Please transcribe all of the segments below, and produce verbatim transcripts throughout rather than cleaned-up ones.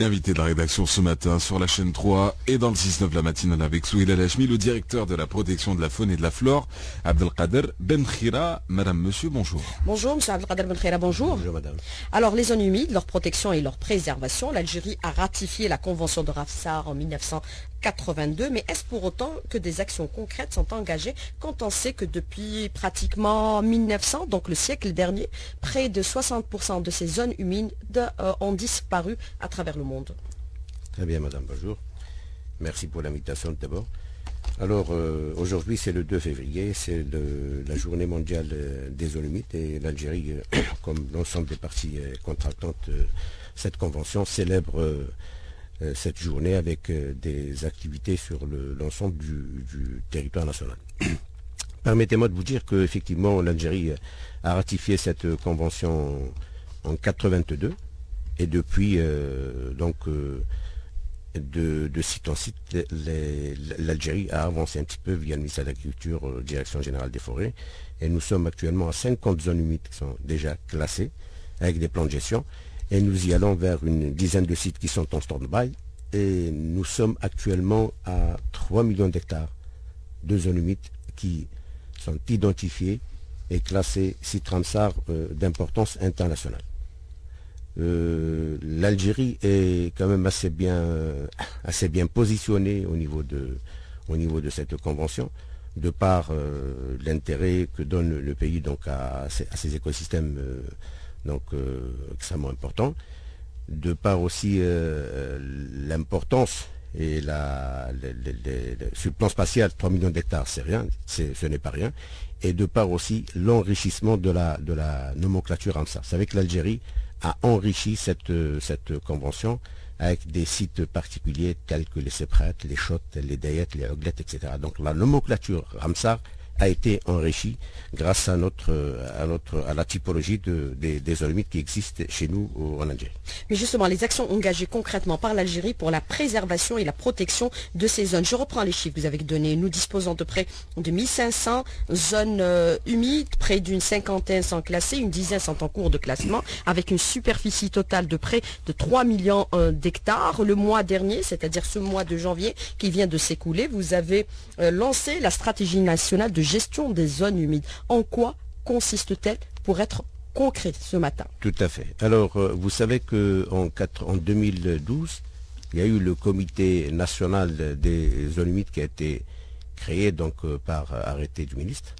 Invité de la rédaction ce matin sur la chaîne trois et dans le six neuf la matinale avec Souhil Al-Hachmi, le directeur de la protection de la faune et de la flore, Abdelkader Ben Khira. Madame, monsieur, bonjour. Bonjour, monsieur Abdelkader Ben Khira, bonjour. Bonjour, madame. Alors, les zones humides, leur protection et leur préservation, l'Algérie a ratifié la convention de Ramsar en mille neuf cent quatre-vingt-deux, mais est-ce pour autant que des actions concrètes sont engagées quand on sait que depuis pratiquement mille neuf cents, donc le siècle dernier, près de soixante pour cent de ces zones humides euh, ont disparu à travers le monde? Très bien, madame, bonjour. Merci pour l'invitation d'abord. Alors, euh, aujourd'hui, c'est le deux février, c'est la journée mondiale euh, des zones humides et l'Algérie, euh, comme l'ensemble des parties euh, contractantes, euh, cette convention célèbre euh, euh, cette journée avec euh, des activités sur l'ensemble du, du territoire national. Permettez-moi de vous dire qu'effectivement, l'Algérie a ratifié cette convention en quatre-vingt-deux et depuis, euh, donc, euh, de, de site en site, l'Algérie a avancé un petit peu via le ministère de l'Agriculture, euh, Direction Générale des Forêts, et nous sommes actuellement à cinquante zones humides qui sont déjà classées avec des plans de gestion, et nous y allons vers une dizaine de sites qui sont en stand-by, et nous sommes actuellement à trois millions d'hectares de zones humides qui sont identifiées et classées sites Ramsar euh, d'importance internationale. Euh, L'Algérie est quand même assez bien, euh, assez bien positionnée au niveau de, au niveau de cette convention, de par euh, l'intérêt que donne le, le pays donc à, à ces écosystèmes euh, donc euh, extrêmement importants, de par aussi euh, l'importance et la, les, les, les, sur le plan spatial, trois millions d'hectares, c'est rien, ce n'est pas rien, et de par aussi l'enrichissement de la, de la nomenclature Ramsar. Vous savez que l'Algérie a enrichi cette, cette convention avec des sites particuliers tels que les Séprètes, les Chotes, les Dayettes, les Oglettes, et cetera. Donc la nomenclature Ramsar a été enrichie grâce à notre, à notre, à la typologie de, des, des zones humides qui existent chez nous en Algérie. Mais justement, les actions engagées concrètement par l'Algérie pour la préservation et la protection de ces zones. Je reprends les chiffres que vous avez donnés. Nous disposons de près de mille cinq cents zones euh, humides, près d'une cinquantaine sont classées, une dizaine sont en cours de classement, avec une superficie totale de près de trois millions euh, d'hectares. Le mois dernier, c'est-à-dire ce mois de janvier qui vient de s'écouler, vous avez euh, lancé la stratégie nationale de gestion des zones humides. En quoi consiste-t-elle pour être concret ce matin? Tout à fait. Alors, euh, vous savez qu'en en deux mille douze, il y a eu le comité national des zones humides qui a été créé donc euh, par arrêté du ministre,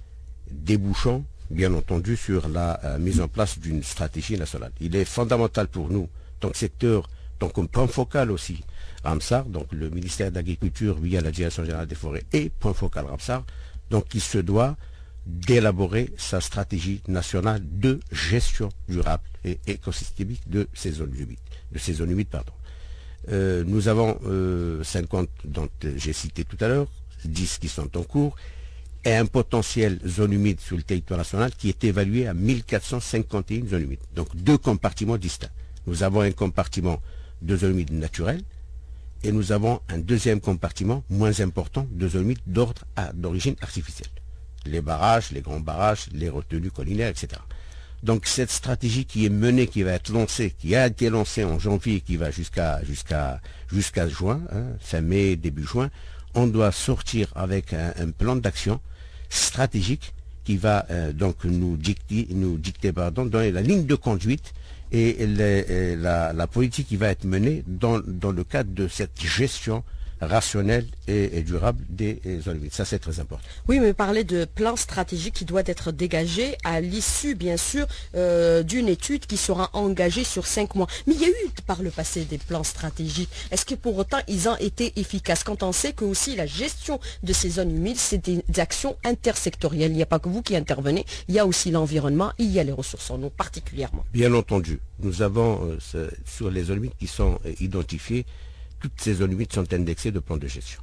débouchant bien entendu sur la euh, mise en place d'une stratégie nationale. Il est fondamental pour nous, tant que secteur, tant que point focal aussi, Ramsar, donc le ministère de l'Agriculture via la Direction Générale des Forêts et point focal Ramsar, donc il se doit d'élaborer sa stratégie nationale de gestion durable et écosystémique de ces zones humides. De ces zones humides pardon. Euh, nous avons euh, cinquante dont j'ai cité tout à l'heure, dix qui sont en cours, et un potentiel zone humide sur le territoire national qui est évalué à mille quatre cent cinquante et une zones humides. Donc deux compartiments distincts. Nous avons un compartiment de zones humides naturelles, et nous avons un deuxième compartiment moins important de zones humides d'ordre d'origine artificielle. Les barrages, les grands barrages, les retenues collinaires, et cetera. Donc cette stratégie qui est menée, qui va être lancée, qui a été lancée en janvier, qui va jusqu'à jusqu'à jusqu'à juin, hein, fin mai, début juin, on doit sortir avec un, un plan d'action stratégique qui va euh, donc nous dicter, nous dicter pardon, donner la ligne de conduite et, les, et la, la politique qui va être menée dans, dans le cadre de cette gestion rationnelle et, et durable des zones humides. Ça, c'est très important. Oui, mais parler de plan stratégique qui doit être dégagé à l'issue, bien sûr, euh, d'une étude qui sera engagée sur cinq mois. Mais il y a eu par le passé des plans stratégiques. Est-ce que pour autant, ils ont été efficaces quand on sait que aussi la gestion de ces zones humides, c'est des actions intersectorielles. Il n'y a pas que vous qui intervenez, il y a aussi l'environnement, il y a les ressources en eau particulièrement. Bien entendu. Nous avons, euh, ce, sur les zones humides qui sont euh, identifiées, toutes ces zones humides sont indexées de plans de gestion.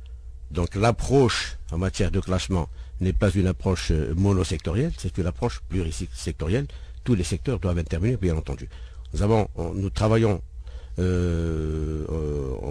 Donc l'approche en matière de classement n'est pas une approche monosectorielle, c'est une approche plurisectorielle. Tous les secteurs doivent intervenir, bien entendu. Nous, avons, nous travaillons euh, euh,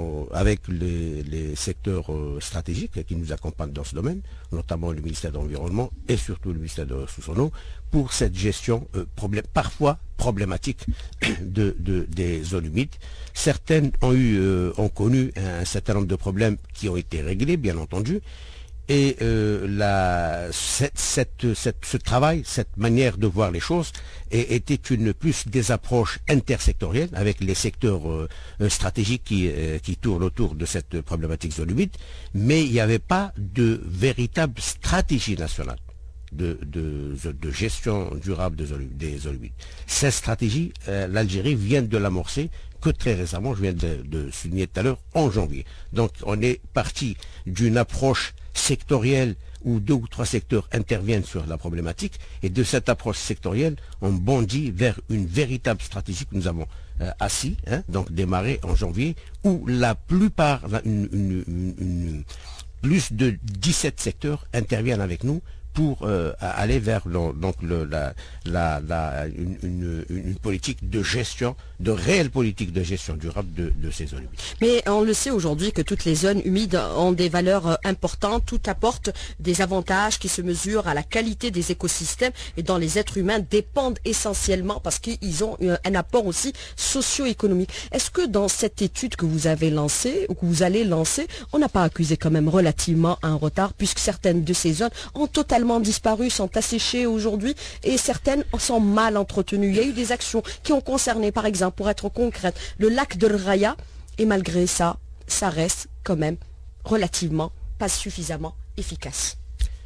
avec les, les secteurs euh, stratégiques qui nous accompagnent dans ce domaine, notamment le ministère de l'Environnement et surtout le ministère de Ressources en eau, pour cette gestion euh, problème, parfois problématique de, de, des zones humides. Certaines ont, eu, euh, ont connu un certain nombre de problèmes qui ont été réglés, bien entendu. Et euh, la, cette, cette, cette, ce travail, cette manière de voir les choses et, était une plus des approches intersectorielles avec les secteurs euh, stratégiques qui, euh, qui tournent autour de cette problématique zone humide, mais il n'y avait pas de véritable stratégie nationale de, de, de gestion durable des zones, des zones humides. Cette stratégie, euh, l'Algérie vient de l'amorcer que très récemment, je viens de, de souligner tout à l'heure, en janvier. Donc on est parti d'une approche sectorielle où deux ou trois secteurs interviennent sur la problématique, et de cette approche sectorielle, on bondit vers une véritable stratégie que nous avons euh, assis, hein, donc démarré en janvier, où la plupart, une, une, une, une, plus de dix-sept secteurs interviennent avec nous pour euh, aller vers le, donc le, la, la, la, une, une, une politique de gestion, de réelle politique de gestion durable de, de ces zones humides. Mais on le sait aujourd'hui que toutes les zones humides ont des valeurs importantes, tout apporte des avantages qui se mesurent à la qualité des écosystèmes et dont les êtres humains dépendent essentiellement parce qu'ils ont un apport aussi socio-économique. Est-ce que dans cette étude que vous avez lancée ou que vous allez lancer, on n'a pas accusé quand même relativement un retard puisque certaines de ces zones ont totalement disparu, sont asséchées aujourd'hui et certaines sont mal entretenues. Il y a eu des actions qui ont concerné, par exemple, pour être concrète, le lac de Raya et malgré ça, ça reste quand même relativement pas suffisamment efficace.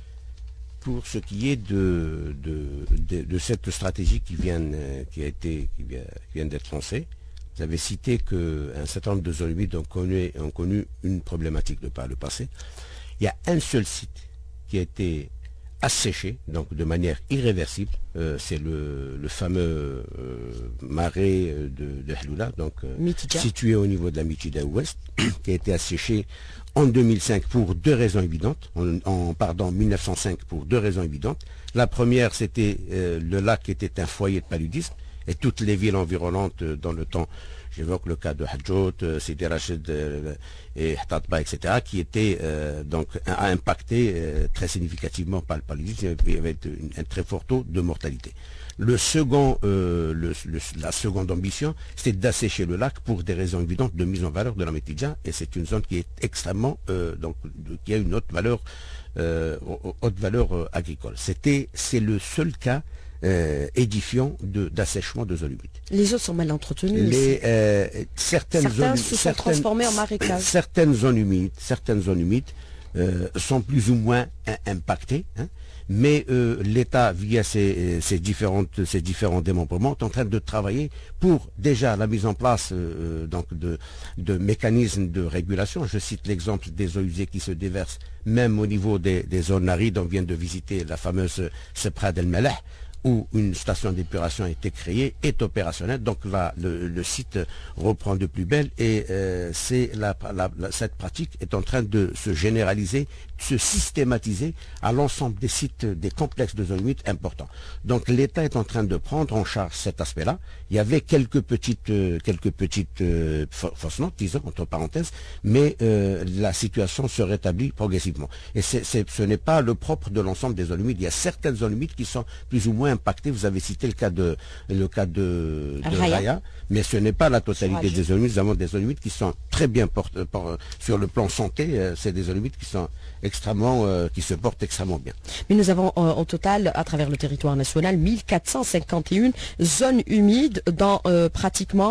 Pour ce qui est de, de, de, de cette stratégie qui vient, qui a été, qui vient, qui vient d'être lancée, vous avez cité qu'un certain nombre de zones humides ont connu, ont connu une problématique de par le passé. Il y a un seul site qui a été asséché, donc de manière irréversible, euh, c'est le, le fameux euh, marais de, de Haloula, donc euh, situé au niveau de la Mitida Ouest, qui a été asséché en deux mille cinq pour deux raisons évidentes, en, en pardon, mille neuf cent cinq pour deux raisons évidentes. La première, c'était euh, le lac était un foyer de paludisme, et toutes les villes environnantes euh, dans le temps, j'évoque le cas de Hadjout, Sidi Rachid euh, et Hatatba, et cetera, qui étaient euh, donc impactés euh, très significativement par le paludisme. Il y avait une, un très fort taux de mortalité. Le second, euh, le, le, la seconde ambition, c'était d'assécher le lac pour des raisons évidentes de mise en valeur de la Métidja, et c'est une zone qui est extrêmement, euh, donc, qui a une haute valeur, euh, haute valeur euh, agricole. C'était, c'est le seul cas Euh, édifiant d'assèchement de, de zones humides. Les autres sont mal entretenus. Les, euh, certaines Certains zones, se sont certaines, transformés en marécages. Certaines zones humides, certaines zones humides euh, sont plus ou moins impactées, hein, mais euh, l'État, via ses, ses, différentes, ses différents démembrements, est en train de travailler pour déjà la mise en place euh, donc de, de mécanismes de régulation. Je cite l'exemple des eaux usées qui se déversent même au niveau des, des zones arides. On vient de visiter la fameuse Sepra del Meleh, où une station d'épuration a été créée, est opérationnelle, donc là, le, le site reprend de plus belle et euh, c'est la, la, la, cette pratique est en train de se généraliser, de se systématiser à l'ensemble des sites, des complexes de zones humides importants. Donc l'État est en train de prendre en charge cet aspect-là. Il y avait quelques petites, euh, quelques petites euh, fausses notes, disons, entre parenthèses, mais euh, la situation se rétablit progressivement. Et c'est, c'est, ce n'est pas le propre de l'ensemble des zones humides. Il y a certaines zones humides qui sont plus ou moins impactées. Vous avez cité le cas de, le cas de, de Raya. Raya, mais ce n'est pas la totalité des zones humides. Nous avons des zones humides qui sont très bien portées sur le plan santé. Euh, c'est des zones humides qui sont extrêmement, euh, qui se portent extrêmement bien. Mais nous avons euh, au total, à travers le territoire national, mille quatre cent cinquante et un zones humides dans euh, pratiquement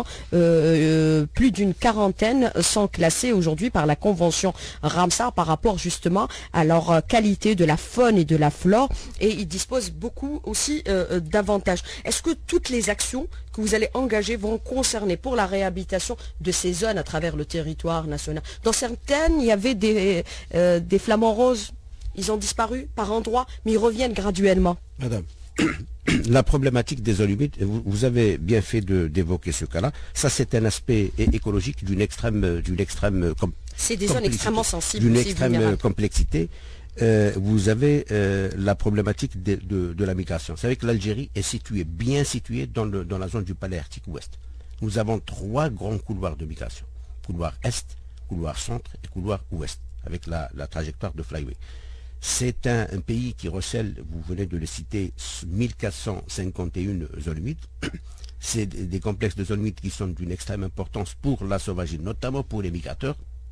euh, plus d'une quarantaine sont classées aujourd'hui par la convention Ramsar par rapport justement à leur euh, qualité de la faune et de la flore, et ils disposent beaucoup aussi euh, d'avantages. Est-ce que toutes les actions que vous allez engager vont concerner pour la réhabilitation de ces zones à travers le territoire national? Dans certaines, il y avait des, euh, des flamants roses, ils ont disparu par endroits, mais ils reviennent graduellement. Madame, la problématique des zones humides, vous, vous avez bien fait d'évoquer ce cas-là. Ça, c'est un aspect écologique d'une extrême, d'une extrême com C'est des zones extrêmement sensibles, d'une extrême complexité. Euh, vous avez euh, la problématique de, de, de la migration. Vous savez que l'Algérie est située, bien située dans, le, dans la zone du Paléarctique ouest. Nous avons trois grands couloirs de migration. Couloir est, couloir centre et couloir ouest, avec la, la trajectoire de Flyway. C'est un, un pays qui recèle, vous venez de le citer, mille quatre cent cinquante et une zones humides. C'est des, des complexes de zones humides qui sont d'une extrême importance pour la sauvagerie, notamment pour les migrateurs.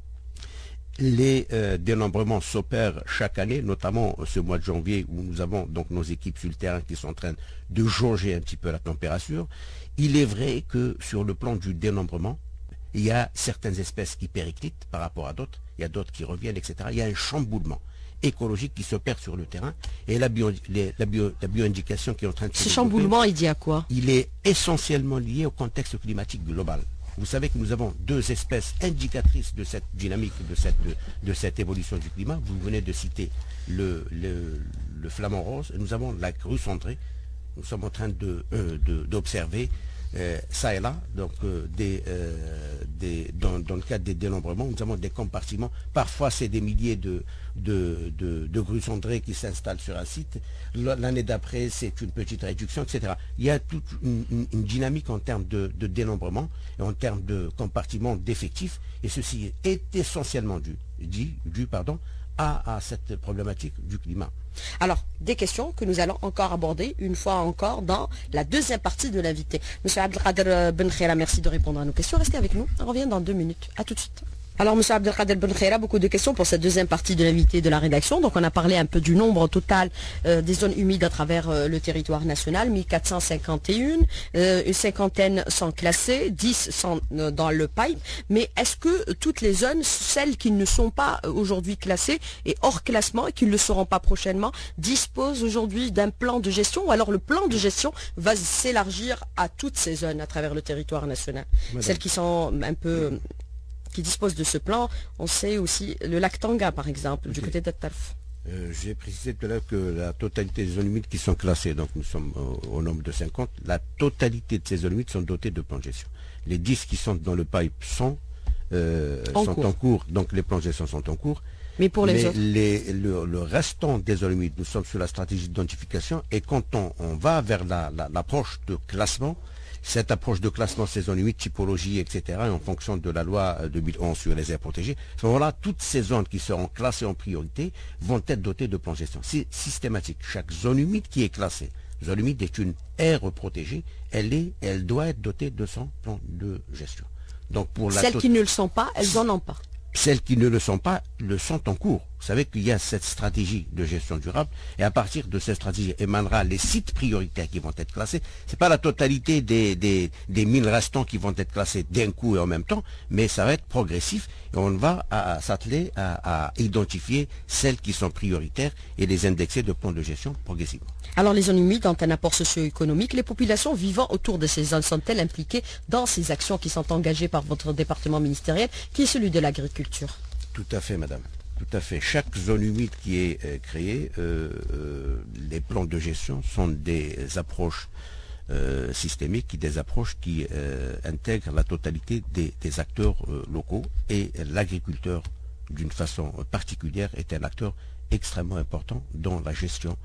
Les euh, dénombrements s'opèrent chaque année, notamment ce mois de janvier où nous avons donc nos équipes sur le terrain qui sont en train de jauger un petit peu la température. Il est vrai que sur le plan du dénombrement, il y a certaines espèces qui périclitent par rapport à d'autres, il y a d'autres qui reviennent, et cetera. Il y a un chamboulement écologique qui s'opère sur le terrain et la, bio, les, la, bio, la bioindication qui est en train de se Ce chamboulement, il dit à quoi? Il est essentiellement lié au contexte climatique global. Vous savez que nous avons deux espèces indicatrices de cette dynamique, de cette, de, de cette évolution du climat. Vous venez de citer le, le, le flamand rose, et nous avons la grue cendrée. Nous sommes en train de, euh, de, d'observer euh, ça et là, donc euh, des, euh, des, dans, dans le cadre des dénombrements, nous avons des compartiments. Parfois, c'est des milliers de, de, de, de grues cendrées qui s'installent sur un site. L'année d'après, c'est une petite réduction, et cetera. Il y a toute une, une, une dynamique en termes de, de dénombrement et en termes de compartiments d'effectifs. Et ceci est essentiellement dû, dû, dû pardon, à, à cette problématique du climat. Alors, des questions que nous allons encore aborder une fois encore dans la deuxième partie de l'invité. Monsieur Abdelkader Benkhira, merci de répondre à nos questions. Restez avec nous. On revient dans deux minutes. À tout de suite. Alors, Monsieur Abdelkader Benkhira, beaucoup de questions pour cette deuxième partie de l'invité de la rédaction. Donc, on a parlé un peu du nombre total euh, des zones humides à travers euh, le territoire national, mille quatre cent cinquante et un, euh, une cinquantaine sont classées, dix sont euh, dans le pipe. Mais est-ce que toutes les zones, celles qui ne sont pas euh, aujourd'hui classées et hors classement et qui ne le seront pas prochainement, disposent aujourd'hui d'un plan de gestion, ou alors le plan de gestion va s'élargir à toutes ces zones à travers le territoire national? Madame. Celles qui sont un peu... Mmh. qui dispose de ce plan, on sait aussi le lac Tanga par exemple, okay. Du côté d'Attarf. Euh, J'ai précisé tout à l'heure que la totalité des zones humides qui sont classées, donc nous sommes au, au nombre de cinquante, la totalité de ces zones humides sont dotées de plans de gestion. Les dix qui sont dans le pipe sont, euh, en, sont cours. en cours, donc les plans de gestion sont en cours. Mais pour les Mais autres les, le, le restant des zones humides, nous sommes sur la stratégie d'identification et quand on, on va vers l'approche la, la, de classement, cette approche de classement ces zones humides, typologie, et cetera, et en fonction de la loi deux mille onze sur les aires protégées, à ce moment-là, toutes ces zones qui seront classées en priorité vont être dotées de plans de gestion. C'est systématique. Chaque zone humide qui est classée, zone humide est une aire protégée, elle, est, elle doit être dotée de son plan de gestion. Donc pour la Celles qui ne le sont pas, elles n'en ont pas. Celles qui ne le sont pas le sont en cours. Vous savez qu'il y a cette stratégie de gestion durable et à partir de cette stratégie émanera les sites prioritaires qui vont être classés. Ce n'est pas la totalité des, des, des mille restants qui vont être classés d'un coup et en même temps, mais ça va être progressif et on va s'atteler à, à identifier celles qui sont prioritaires et les indexer de plans de gestion progressivement. Alors les zones humides ont un apport socio-économique. Les populations vivant autour de ces zones sont-elles impliquées dans ces actions qui sont engagées par votre département ministériel, qui est celui de l'agriculture? Tout à fait, madame. Tout à fait. Chaque zone humide qui est euh, créée, euh, euh, les plans de gestion sont des approches euh, systémiques, des approches qui euh, intègrent la totalité des, des acteurs euh, locaux et l'agriculteur, d'une façon particulière, est un acteur extrêmement important dans la gestion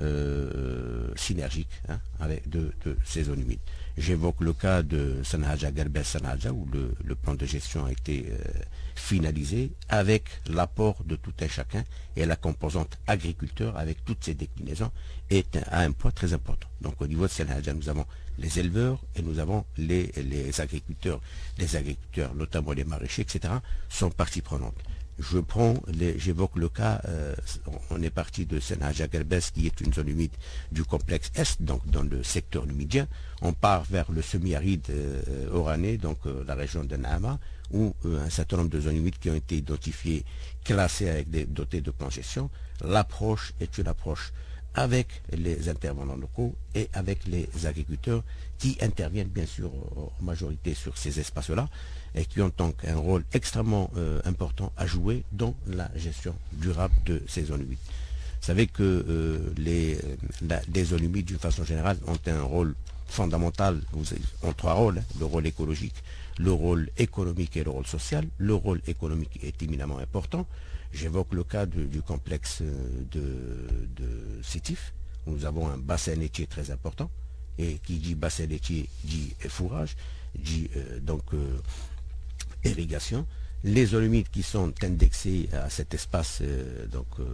Euh, synergique hein, avec de, de ces zones humides. J'évoque le cas de Sanhaja Gerbes Sanhaja où le, le plan de gestion a été euh, finalisé avec l'apport de tout un chacun et la composante agriculteur avec toutes ses déclinaisons est un, à un point très important. Donc au niveau de Sanhaja, nous avons les éleveurs et nous avons les, les agriculteurs. Les agriculteurs, notamment les maraîchers, et cetera, sont partie prenante. Je prends, j'évoque le cas, euh, on est parti de Sanhaja Gerbes qui est une zone humide du complexe Est, donc dans le secteur numidien. On part vers le semi-aride euh, oranais, donc euh, la région de Naama, où euh, un certain nombre de zones humides qui ont été identifiées, classées avec des dotés de plans de gestion. L'approche est une approche avec les intervenants locaux et avec les agriculteurs qui interviennent bien sûr en majorité sur ces espaces-là et qui ont donc un rôle extrêmement euh, important à jouer dans la gestion durable de ces zones humides. Vous savez que euh, les, la, les zones humides d'une façon générale ont un rôle fondamental, ont trois rôles, hein, le rôle écologique, le rôle économique et le rôle social. Le rôle économique est éminemment important. J'évoque le cas de, du complexe de, de Sétif, où nous avons un bassin laitier très important, et qui dit bassin laitier dit fourrage, dit euh, donc euh, irrigation. Les zones humides qui sont indexées à cet espace euh, donc, euh,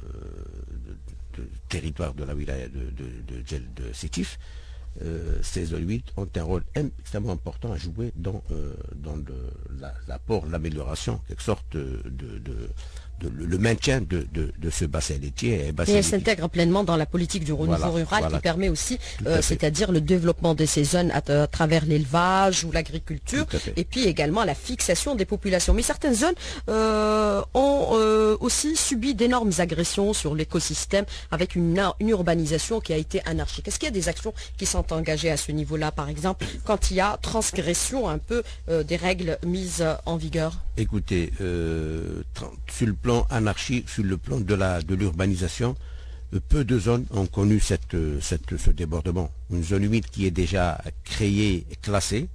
de, de territoire de la wilaya de, de, de, de, de Sétif, euh, ces zones humides ont un rôle extrêmement important à jouer dans, euh, dans l'apport, l'amélioration, quelque sorte de, de, de De, le, le maintien de, de, de ce bassin laitier. Et, bassin et elle s'intègre pleinement dans la politique du renouveau voilà, rural voilà, qui permet aussi, euh, c'est-à-dire le développement de ces zones à, à travers l'élevage ou l'agriculture, et puis également la fixation des populations. Mais certaines zones euh, ont euh, aussi subi d'énormes agressions sur l'écosystème avec une, une urbanisation qui a été anarchique. Est-ce qu'il y a des actions qui sont engagées à ce niveau-là, par exemple, quand il y a transgression un peu euh, des règles mises en vigueur? Écoutez, euh, sur le plan anarchie, sur le plan de la de l'urbanisation, peu de zones ont connu cette, cette, ce débordement. Une zone humide qui est déjà créée, classée,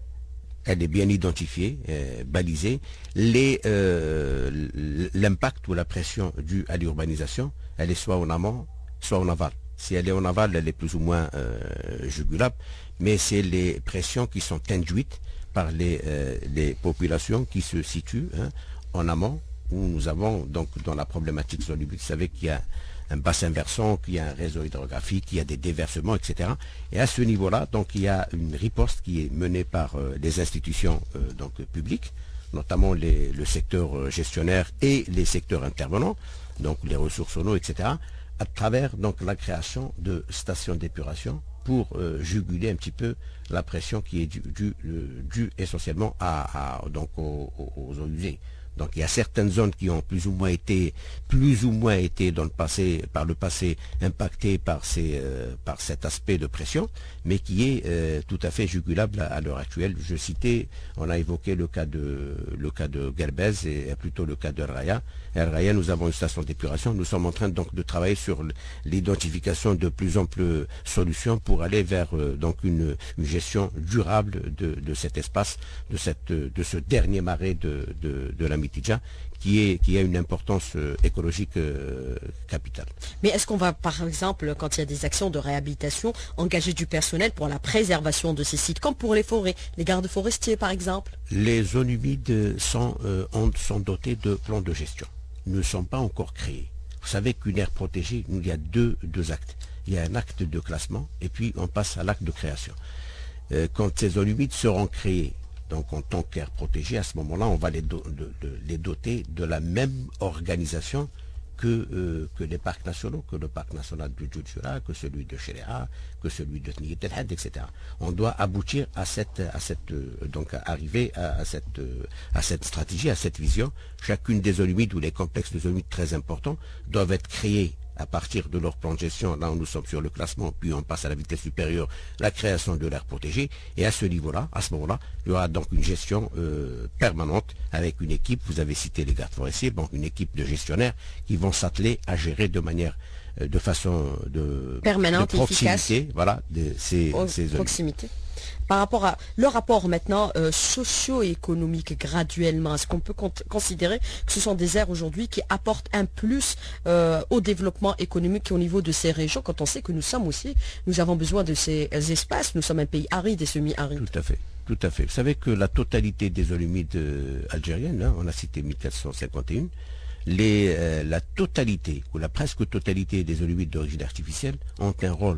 elle est bien identifiée, euh, balisée. Les, euh, l'impact ou la pression due à l'urbanisation, elle est soit en amont, soit en aval. Si elle est en aval, elle est plus ou moins euh, jugulable, mais c'est les pressions qui sont induites par les, euh, les populations qui se situent hein, en amont, où nous avons donc dans la problématique zone humide, vous savez qu'il y a un bassin versant, qu'il y a un réseau hydrographique, qu'il y a des déversements, et cetera. Et à ce niveau-là, donc il y a une riposte qui est menée par euh, les institutions euh, donc publiques, notamment les, le secteur gestionnaire et les secteurs intervenants, donc les ressources en eau, et cetera, à travers donc la création de stations d'épuration pour euh, juguler un petit peu la pression qui est due, due, due essentiellement à, à, donc aux, aux eaux usées. Donc il y a certaines zones qui ont plus ou moins été, plus ou moins été dans le passé, par le passé impactées par, ces, euh, par cet aspect de pression, mais qui est euh, tout à fait jugulable à, à l'heure actuelle. Je citais, on a évoqué le cas de le cas de Gerbez et plutôt le cas de Raya. À Raya, nous avons une station d'épuration. Nous sommes en train donc de travailler sur l'identification de plus en plus solutions pour aller vers euh, donc une, une gestion durable de, de cet espace, de cette de ce dernier marais de, de, de la Mitidja, qui, est, qui a une importance euh, écologique euh, capitale. Mais est-ce qu'on va, par exemple, quand il y a des actions de réhabilitation, engager du personnel pour la préservation de ces sites, comme pour les forêts, les gardes forestiers par exemple? Les zones humides sont, euh, sont dotées de plans de gestion, ne sont pas encore créés. Vous savez qu'une aire protégée, il y a deux, deux actes. Il y a un acte de classement et puis on passe à l'acte de création. Euh, quand ces zones humides seront créées, donc en tant qu'aire protégée, à ce moment-là, on va les, do de, de, les doter de la même organisation que, euh, que les parcs nationaux, que le parc national du Djoudjoura, que celui de Chéréa, que celui de Tnigit El Had, et cetera. On doit aboutir à cette, à cette euh, donc à arriver à, à, cette, euh, à cette stratégie, à cette vision. Chacune des zones humides ou les complexes de zones humides très importants doivent être créés à partir de leur plan de gestion. Là où nous sommes sur le classement, puis on passe à la vitesse supérieure, la création de l'aire protégée, et à ce niveau-là, à ce moment-là, il y aura donc une gestion euh, permanente avec une équipe, vous avez cité les gardes forestiers, bon, une équipe de gestionnaires qui vont s'atteler à gérer de manière, euh, de façon de, permanente, de proximité, efficace. Voilà, de ces, oh, ces zones. Proximité. Par rapport à le rapport maintenant euh, socio-économique graduellement, est-ce qu'on peut con considérer que ce sont des aires aujourd'hui qui apportent un plus euh, au développement économique au niveau de ces régions, quand on sait que nous sommes aussi, nous avons besoin de ces espaces, nous sommes un pays aride et semi-aride. Tout à fait, tout à fait. Vous savez que la totalité des zones humides euh, algériennes, hein, on a cité mille quatre cent cinquante et un, les, euh, la totalité, ou la presque totalité des zones humides d'origine artificielle ont un rôle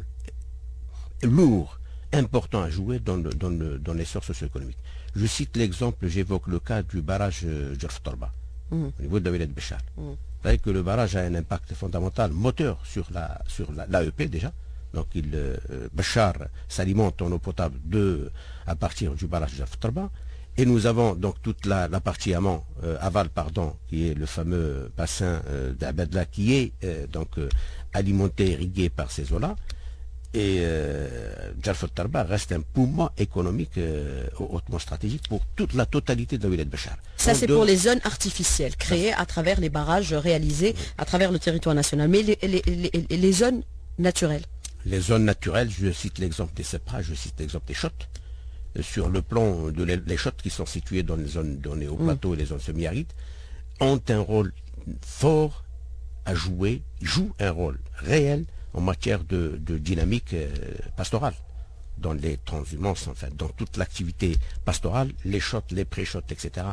lourd, important à jouer dans, le, dans, le, dans l'essor socio-économique. Je cite l'exemple, j'évoque le cas du barrage euh, Djerf Torba, mmh. au niveau de la Wilaya de Béchar. Mmh. Vous savez que le barrage a un impact fondamental, moteur sur la sur la, l'A E P déjà. Donc il, euh, Béchar s'alimente en eau potable de, à partir du barrage Djerf Torba. Et nous avons donc toute la, la partie amont, euh, aval, pardon, qui est le fameux bassin euh, d'Abedla, qui est euh, donc euh, alimenté, irrigué par ces eaux-là. Et euh, Djerf Torba reste un poumon économique euh, hautement stratégique pour toute la totalité de la Wilaya de Béchar. Ça, c'est pour les zones artificielles créées à travers les barrages réalisés à travers le territoire national. Mais les, les, les, les zones naturelles? Les zones naturelles, je cite l'exemple des Sepras, je cite l'exemple des Chottes. Sur le plan de les, les Chottes qui sont situées dans les zones dans les hauts plateaux mmh. et les zones semi-arides, ont un rôle fort à jouer, jouent un rôle réel en matière de, de dynamique euh, pastorale, dans les transhumances, enfin, dans toute l'activité pastorale, les shots, les pré-shots, et cetera, à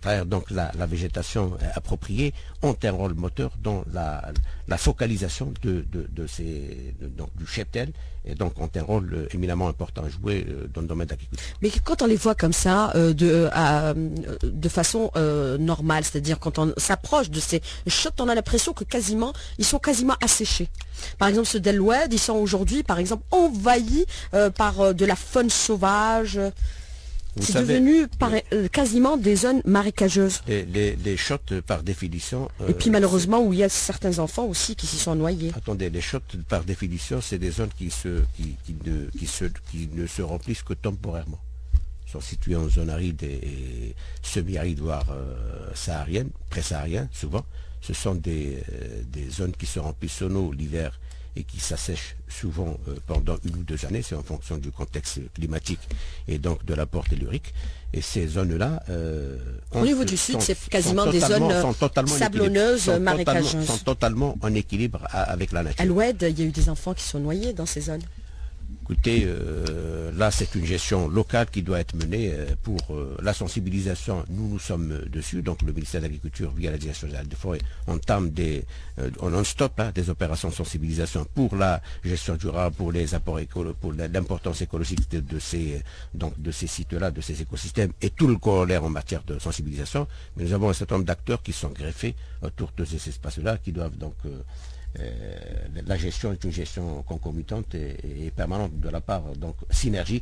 travers donc la, la végétation appropriée, ont un rôle moteur dans la, la focalisation de, de, de ces, de, donc, du cheptel, et donc ont un rôle éminemment important à jouer dans le domaine de l'agriculture. Mais quand on les voit comme ça, euh, de, à, de façon euh, normale, c'est-à-dire quand on s'approche de ces shots, on a l'impression que quasiment, ils sont quasiment asséchés. Par exemple, ceux d'El-Oued, ils sont aujourd'hui, par exemple, envahis euh, par euh, de la faune sauvage. C'est devenu par, euh, quasiment des zones marécageuses. Les, les, les shots, par définition... Euh, Et puis malheureusement, où il y a certains enfants aussi qui s'y sont noyés. Attendez, les shots, par définition, c'est des zones qui, se, qui, qui, ne, qui, se, qui ne se remplissent que temporairement. Ils sont situés en zone aride et, et semi-aride, voire euh, saharienne, pré-saharienne, souvent. Ce sont des, euh, des zones qui se remplissent en eau l'hiver et qui s'assèchent souvent euh, pendant une ou deux années, c'est en fonction du contexte climatique et donc de l'apport tellurique. Et ces zones-là... Euh, Au niveau du sud, c'est quasiment des zones sablonneuses, marécageuses. Sont totalement en équilibre à, avec la nature. À l'Oued, il y a eu des enfants qui sont noyés dans ces zones. Écoutez, euh, là c'est une gestion locale qui doit être menée euh, pour euh, la sensibilisation. Nous, nous sommes dessus, donc le ministère de l'Agriculture, via la Direction générale des forêts, entame des, euh, en non-stop hein, des opérations de sensibilisation pour la gestion durable, pour les apports écolo, pour l'importance écologique de, de ces, donc, de ces sites-là, de ces écosystèmes et tout le corollaire en matière de sensibilisation. Mais nous avons un certain nombre d'acteurs qui sont greffés autour de ces espaces-là, qui doivent donc... Euh, Euh, la gestion est une gestion concomitante et, et permanente de la part, donc synergique,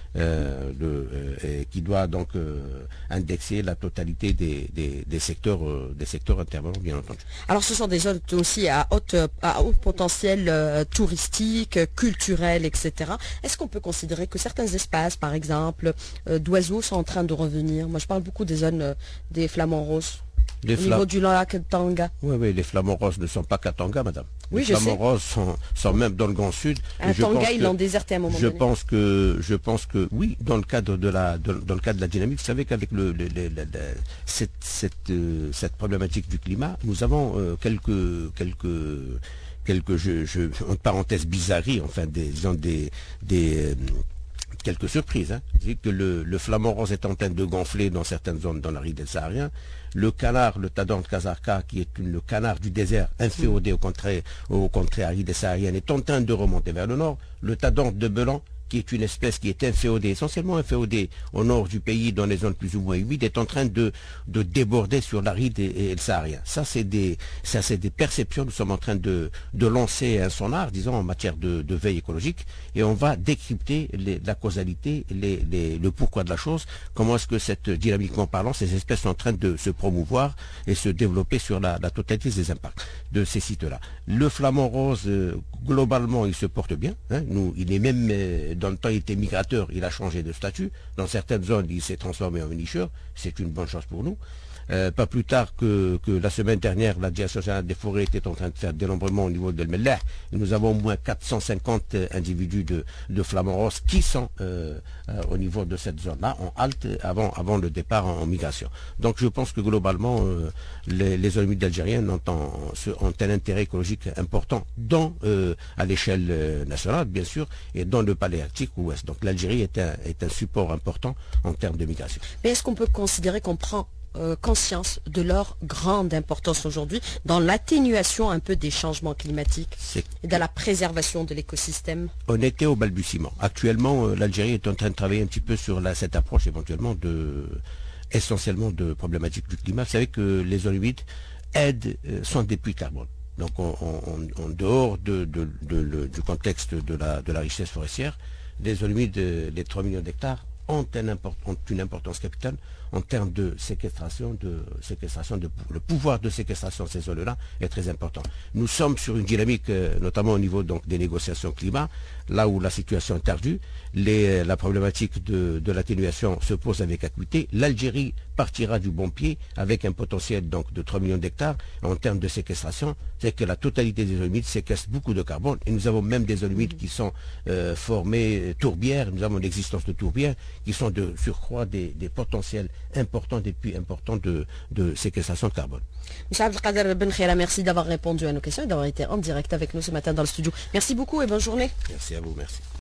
euh, de, euh, et qui doit donc euh, indexer la totalité des, des, des secteurs, euh, des secteurs intervenants, bien entendu. Alors ce sont des zones aussi à, haute, à haut potentiel euh, touristique, culturel, et cetera. Est-ce qu'on peut considérer que certains espaces, par exemple, euh, d'oiseaux sont en train de revenir? Moi je parle beaucoup des zones euh, des flamants roses. Les Au niveau du lac Tanga. Oui, oui, les flamants roses ne sont pas qu'à Tanga, madame. Oui, les je flamants sais. roses sont, sont même dans le Grand Sud. À Tanga, ils l'ont déserté à un moment je donné. Pense que, je pense que, oui, dans le cadre de la, de, dans le cadre de la dynamique, vous savez qu'avec le, le, le, le, le, cette, cette, euh, cette problématique du climat, nous avons euh, quelques, quelques, quelques, je, je, en parenthèse, bizarreries, enfin, des, disons, des, des euh, quelques surprises. Hein. Que le, le flamant rose est en train de gonfler dans certaines zones dans la rive des Sahariens. Le canard, le tadon kazarka, qui est une, le canard du désert, inféodé au contraire, au contraire aride des Sahariennes, est en train de remonter vers le nord. Le tadon de Belan, qui est une espèce qui est inféodée, essentiellement inféodée au nord du pays, dans les zones plus ou moins humides, est en train de, de déborder sur l'aride et, et le saharien. Ça, c'est des, ça, c'est des perceptions. Nous sommes en train de, de lancer un sonar, disons, en matière de, de veille écologique, et on va décrypter les, la causalité, les, les, le pourquoi de la chose, comment est-ce que cette, dynamiquement parlant, ces espèces sont en train de se promouvoir et se développer sur la, la totalité des impacts de ces sites-là. Le flamant rose, euh, globalement, il se porte bien. Hein, nous, il est même... Euh, dans le temps, il était migrateur, il a changé de statut. Dans certaines zones, il s'est transformé en nicheur. C'est une bonne chose pour nous. Euh, pas plus tard que, que la semaine dernière, la Direction générale des forêts était en train de faire dénombrement au niveau de Mellah. Nous avons au moins quatre cent cinquante individus de, de flamants roses qui sont euh, euh, au niveau de cette zone-là, en halte, avant, avant le départ en, en migration. Donc je pense que globalement, euh, les, les zones humides algériennes ont, ont, ont un intérêt écologique important, dans, euh, à l'échelle euh, nationale, bien sûr, et dans le paléarctique ouest. Donc l'Algérie est un, est un support important en termes de migration. Mais est-ce qu'on peut considérer qu'on prend Euh, conscience de leur grande importance aujourd'hui dans l'atténuation un peu des changements climatiques et dans la préservation de l'écosystème? On était au balbutiement. Actuellement, euh, l'Algérie est en train de travailler un petit peu sur la, cette approche éventuellement de, essentiellement de problématiques du climat. Vous savez que les zones humides aident, euh, sont des puits de carbone. Donc en, en, en dehors de, de, de, de, du contexte de la, de la richesse forestière, les zones humides, les trois millions d'hectares, ont, un import, ont une importance capitale en termes de séquestration, de séquestration, de, le pouvoir de séquestration de ces zones-là est très important. Nous sommes sur une dynamique, euh, notamment au niveau donc, des négociations climat, là où la situation est ardue, les, la problématique de, de l'atténuation se pose avec acuité. L'Algérie partira du bon pied avec un potentiel donc, de trois millions d'hectares en termes de séquestration. C'est que la totalité des zones humides séquestre beaucoup de carbone et nous avons même des zones humides qui sont euh, formées tourbières, nous avons l'existence de tourbières qui sont de surcroît des, des potentiels importants, des puits importants de, de séquestration de carbone. Monsieur Abdelkader Benkhira, merci d'avoir répondu à nos questions et d'avoir été en direct avec nous ce matin dans le studio. Merci beaucoup et bonne journée. Merci à vous, merci.